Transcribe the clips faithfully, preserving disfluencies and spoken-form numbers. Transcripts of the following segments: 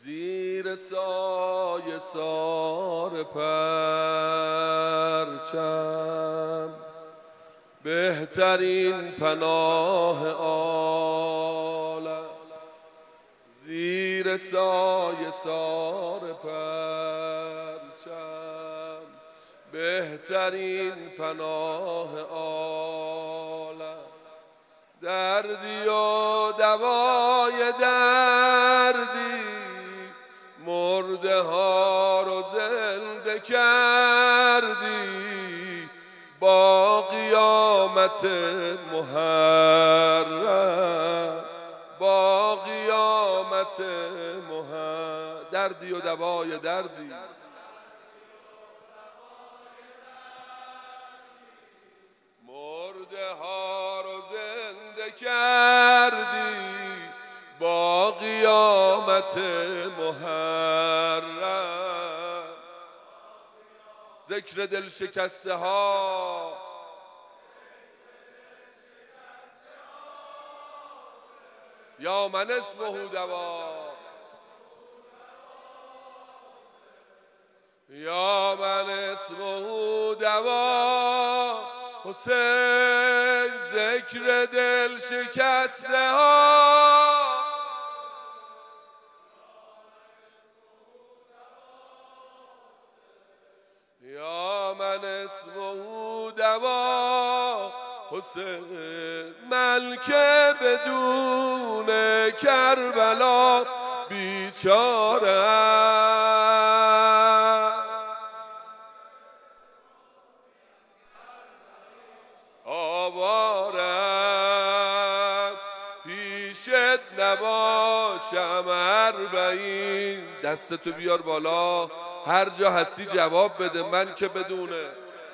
زیر سایه سار پرچم بهترین پناه عالم، زیر سایه سار پرچم بهترین پناه عالم، دردی و دوای دردی مرده ها رو زنده کردی با قیامت محرم، با قیامت محرم، دردی و دوای دردی مرده ها رو زنده کردی با قیامت محرم، ذکر دل شکسته ها یا من اسمه دوا، یا من اسمه دوا حسین، ذکر دل شکسته ها یا من اسمه دوا حسین، من که بدون کربلا بیچاره‌ام، آوارم پیشت نباشم اربعین. دستتو بیار بالا، هر جا هستی جواب بده. من که بدونه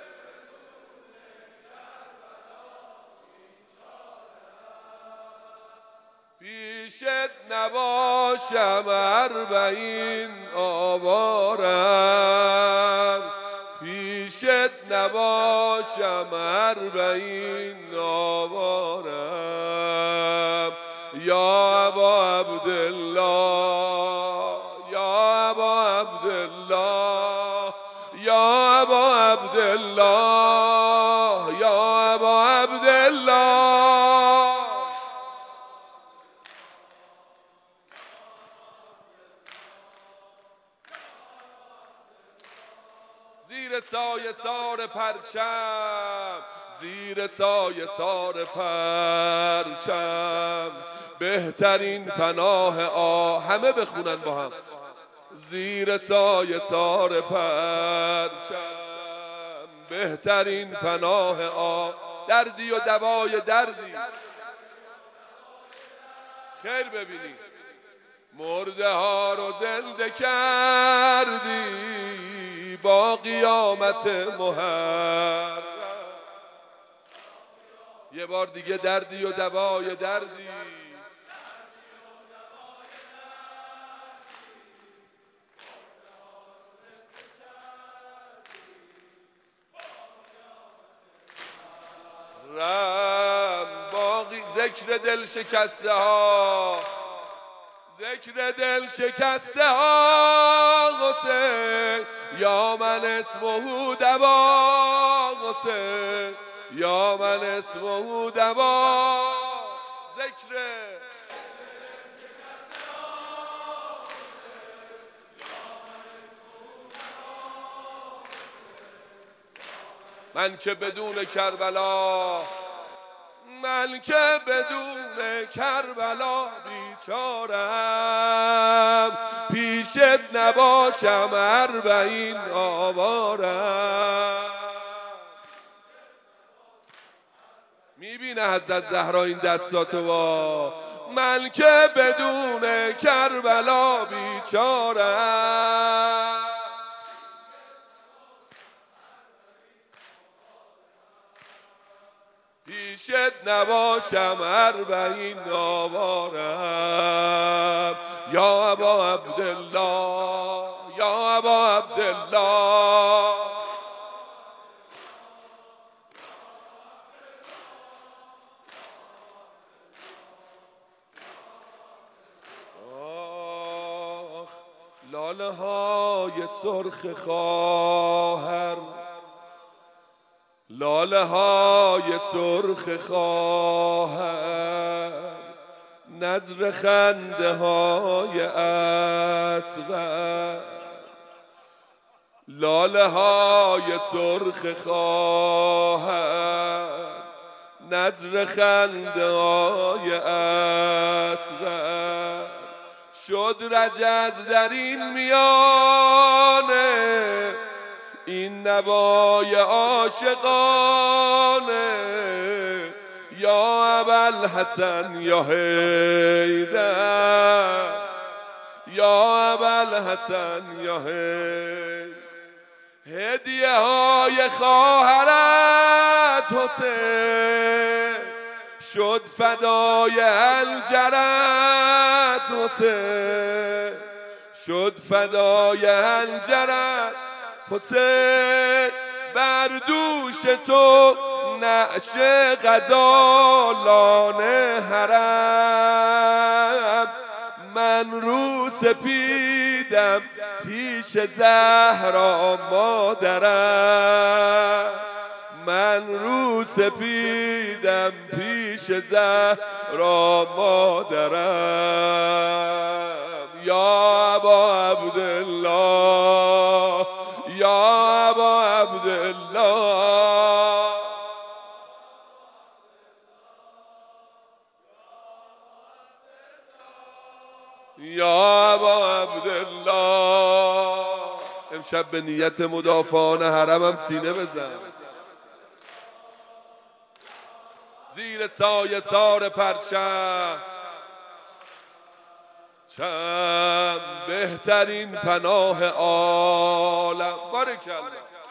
پیشت نباشم اربعین، آوارم پیشت نباشم اربعین، آوارم یا ابا عبدالله، یا ابا عبدالله، یا ابا عبدالله، یا ابا عبدالله. زیر سایه سار پرچم، زیر سایه سار پرچم بهترین پناه آ همه بخونن با هم. زیر سایه سار پرچم بهترین پناه آ، دردی و دوای دردی خیر ببینی، مرده ها رو زنده کردی با قیامت محرم. یه بار دیگه دردی و دوای دردی رم باقی، ذکر دل شکسته ها، ذکر دل شکسته ها حسین، یا من اسمه دوا حسین، یا من اسمه دوا، ذکر من که بدون کربلا، من که بدون کربلا بیچارم، پیشت نباشم اربعین، آوارم. میبینه حضرت زهرا این دستاتو با من که بدون کربلا بیچارم، پیشت نباشم اربعین، آوارم یا ابا عبدالله، یا ابا عبدالله. آخ لاله های سرخ خواهر، لاله های سرخ خواهر، نظر خنده های اصغر، لاله های سرخ خواهر، نظر خنده های اصغر، شد رجز در این میانه، این نوای عاشقانه، یا ابوالحسن یا حیدر، یا ابوالحسن یا حیدر، هدیه های خواهرت حسین شد فدای هنجرت حسین، شد فدای هنجرت حسین، بر دوش تو نعش غزالان حرم، من رو سپیدم پیش زهرا مادرم، من رو سپیدم پیش زهرا مادرم، یا ابا عبدالله، یا ابا عبدالله، یا ابا عبدالله. امشب به نیت مدافعان حرمم سینه بزن، زیر سایه سار پرچم، چند بهترین پناه عالم. بارکالله.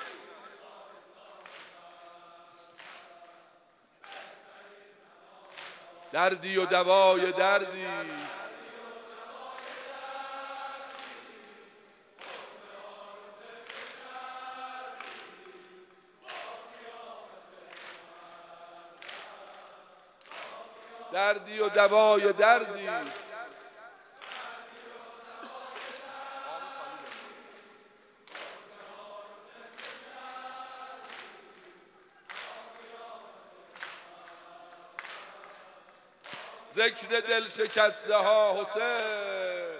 دردی و دوای دردی، دردی و دوای دردی، ذکر دل شکسته ها حسین،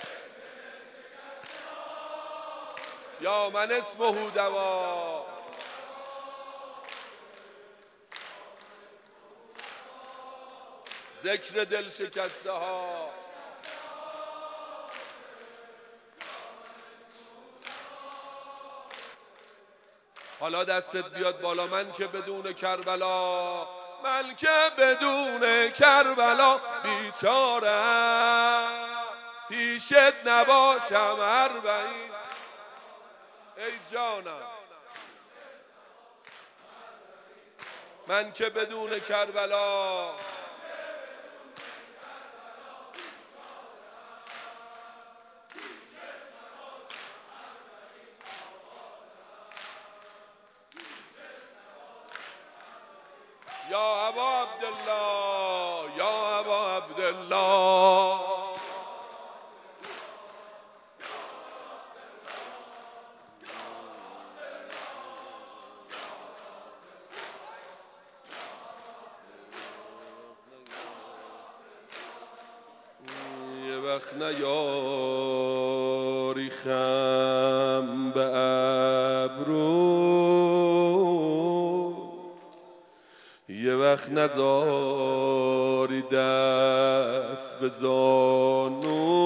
یا من اسمه دوا، ذکر دل شکسته ها. حالا دستت بیاد بالا، من که بدون کربلا، من که بدون کربلا بیچارم، پیشت نباشم اربعین ای جانم، من که بدون کربلا، یا ابا عبدالله، یا ابا عبدالله، یه وقت نیاری خم به ابرو، یه وقت نذاری دست به زانو،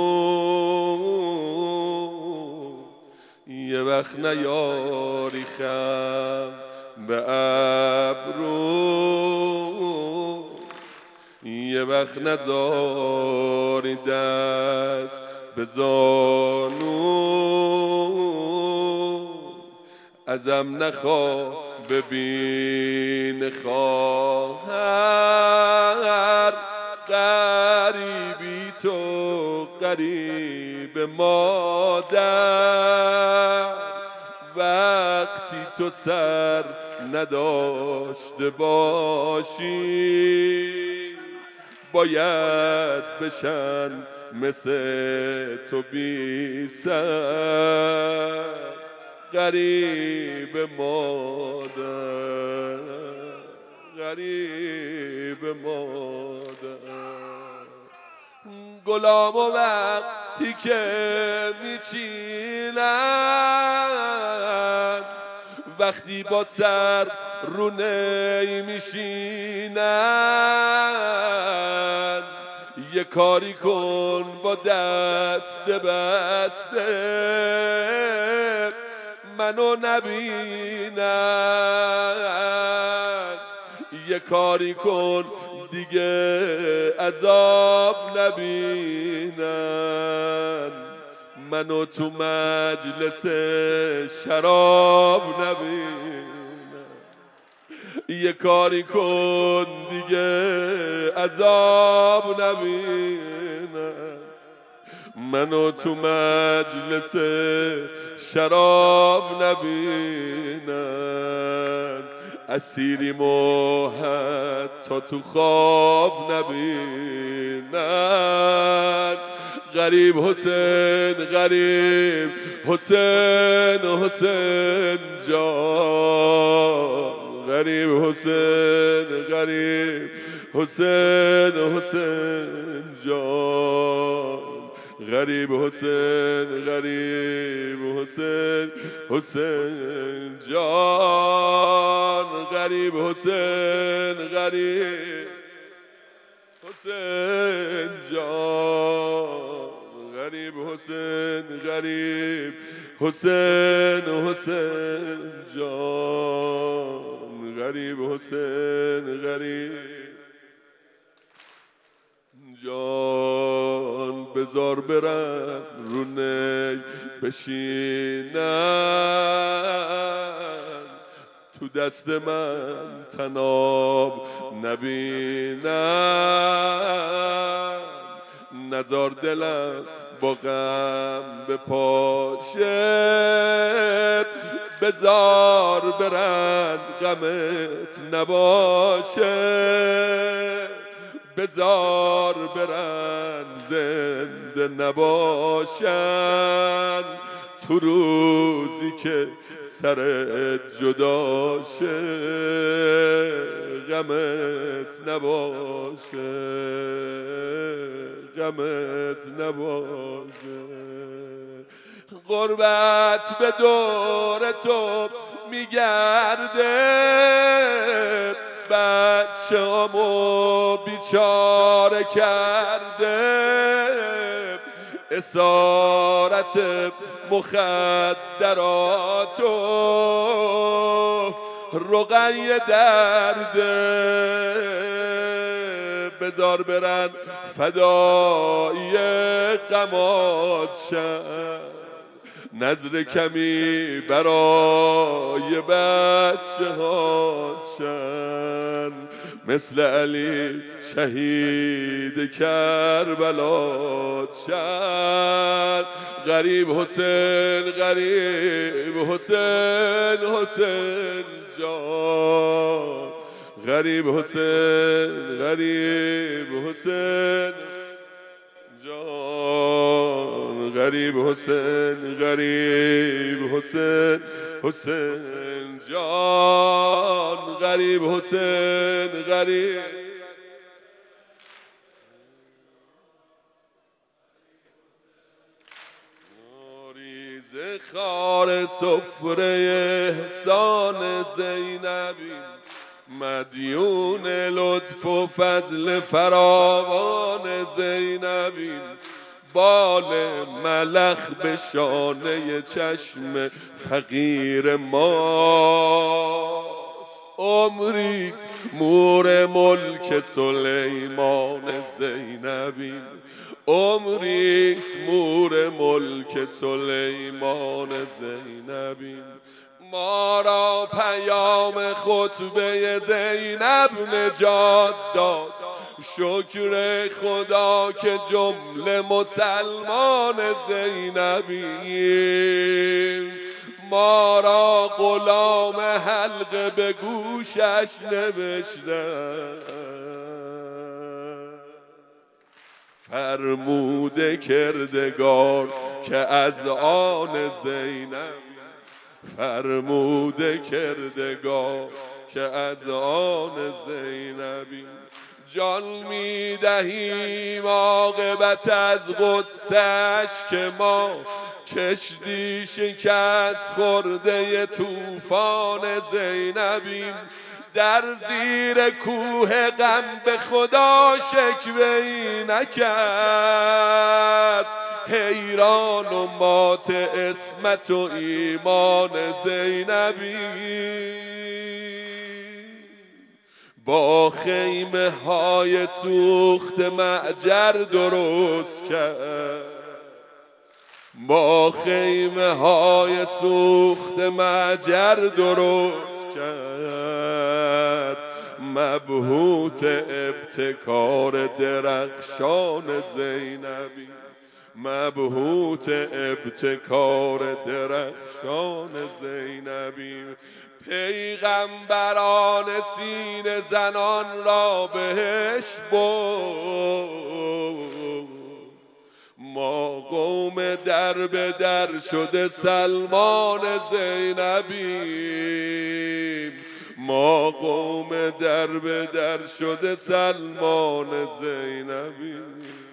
یه وقت نیاری خم به ابرو، یه وقت نذاری دست به زانو، ازم نخواه ببین خواهر، غریبی تو غریب مادر، وقتی تو سر نداشته باشی باید بشن مثل تو بی سر غریب مادر غریب مادر گلام و وقتی که میچینن وقتی با سر رو نی میشینن یه کاری کن با دست بسته منو نبینن یه کاری کن دیگه عذاب نبینن منو تو مجلس شراب نبینن یه کاری کن دیگه عذاب نبینن منو تو مجلس شراب نبینن اسیریم و حتی تو خواب نبینن غریب حسین غریب حسین حسین جان غریب حسین غریب حسین حسین جان غریب حسین غریب حسین حسین جان غریب حسین غریب حسین جان غریب حسین غریب حسین حسین جان غریب حسین غریب جان بذار برم رو نی بشینن تو دست من تناب نبینن نزار دلم با غم بپاشه بذار برن غمت نباشه بذار برن زنده نباشن تو روزی که سرت جدا شه غمت نباشه غمت نباشه غربت به دور تو میگرده بچه همو بیچاره کرده اسارت مخدراتو رقیه درده بذار برن فدای غمات شن نظر کمی برای بچه ها شن مثل علی شهید کربلات شن غریب حسین غریب حسین حسین جان غریب حسین غریب حسین جان غریب حسین غریب حسین حسین جان غریب حسین غریب ریز خار سفره احسان زینبی مدیون لطف و فضل فراوان زینبی بال ملخ به شانه چشم فقیر ماست عمریست مور ملک سلیمان زینبی عمریست مور ملک سلیمان زینبی ما را پیام خطبه زینب نجات داد شکر خدا که جمله مسلمان زینبیم ما را غلام حلقه به گوشش نوشتن فرموده کردگار که از آن زینب، فرموده کردگار که از آن زینبی. جان میدهیم عاقبت از غصه‌اش که ما کشتی شکست خورده طوفان زینبیم. در زیر کوه غم به خدا شکوه‌ای نکرد، حیران و مات عصمت و ایمان زینبی. با خیمه های سوخت معجر درست کرد، با خیمه های سوخت معجر درست کرد. مبهوت ابتکار درخشان زینبی، مبهوت ابتکار درخشان زینبی. پیغمبران سینه زنان را بهش برد، ما قوم در به در شده سلمان زینبیم، ما قوم در به در شده سلمان زینبیم.